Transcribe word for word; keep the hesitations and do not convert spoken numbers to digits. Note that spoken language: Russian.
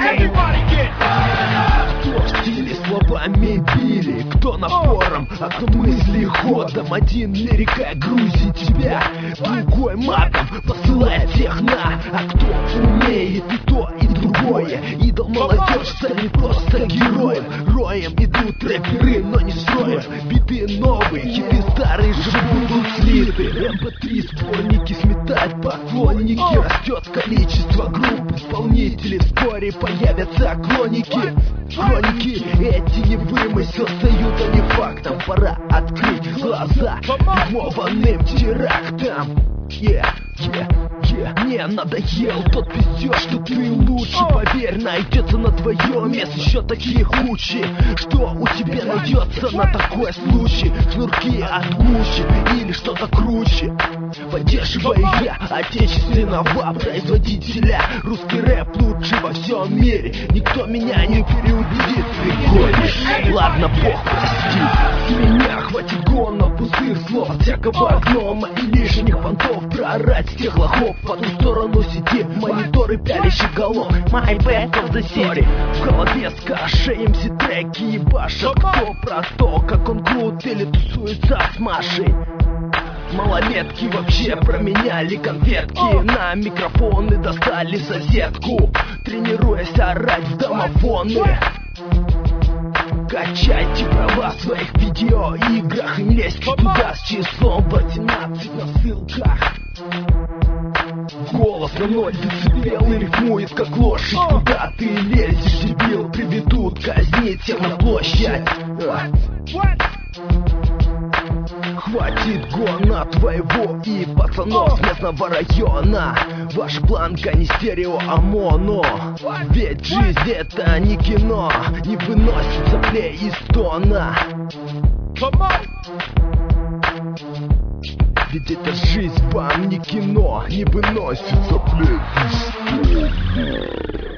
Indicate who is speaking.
Speaker 1: Кто в стиле словами били, кто напором, а кто мысли ходом. Один лирикой грузит тебя, другой матом посылает всех на. А кто умеет и то, и другое. Идол молодежь станет просто героем. Роем идут рэперы, но не строем. Биты новые, хиты старые же будут слиты. эм пэ три сборники сметать поклонники. Растет количество групп исполнителей. Вскоре появятся клоники. Хроники эти не вымысел, стают они фактом. Пора открыть глаза рифмованным терактам. Yeah, yeah, yeah. Мне надоел тот пиздеж, что ты лучше. Поверь, найдется на твоем месте еще таких кучи. Что у тебя найдется на такой случай? Шнурки от Гуччи или что-то круче. Поддерживаю я отечественного производителя. Русский рэп лучший во всем мире. Никто меня не переубедит. Прикольно, ладно, бог простит. С меня хватит гона, пустых слов от всякого гнома и лишних понтов. Проорать с тех лохов по ту сторону сети. Мониторы пялящих голов. My bad of the city. В голове с кашей эм си треки ебашат. Кто про то, как он крут или тусуется с Машей. Малолетки вообще променяли конфетки на микрофоны, достали соседку, тренируясь орать в домофоны. Качайте права в своих видеоиграх и не лезьте туда с числом восемнадцать на ссылках. Голос на ноль децибел и рифмует как лошадь. Куда ты лезешь, дебил? Приведут казнить всех на площадь. Хватит гона твоего и пацанов с местного района. Ваша планка не стерео, а моно. Ведь жизнь это не кино, не выносит соплей из тона. Ведь эта жизнь вам не кино, не выносит соплей из тона.